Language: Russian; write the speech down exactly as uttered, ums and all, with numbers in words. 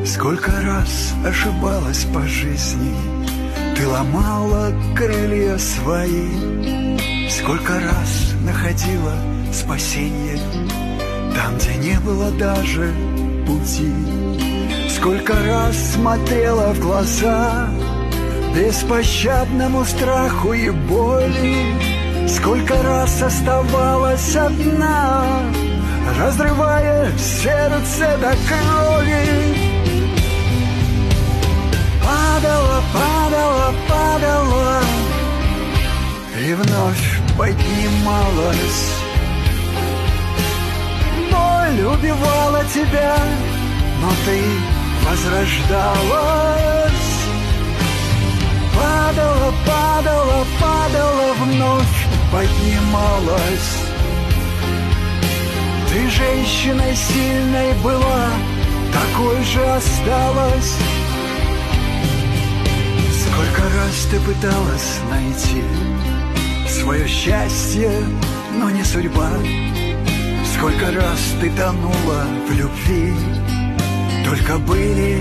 Сколько раз ошибалась по жизни, ты ломала крылья свои. Сколько раз находила спасенье там, где не было даже пути. Сколько раз смотрела в глаза беспощадному страху и боли. Сколько раз оставалась одна, разрывая сердце до крови. Падала, падала, падала и вновь поднималась. Боль убивала тебя, но ты возрождалась. Падала, падала, падала, вновь поднималась. Ты женщиной сильной была, такой же осталась. Сколько раз ты пыталась найти свое счастье, но не судьба. Сколько раз ты тонула в любви, только были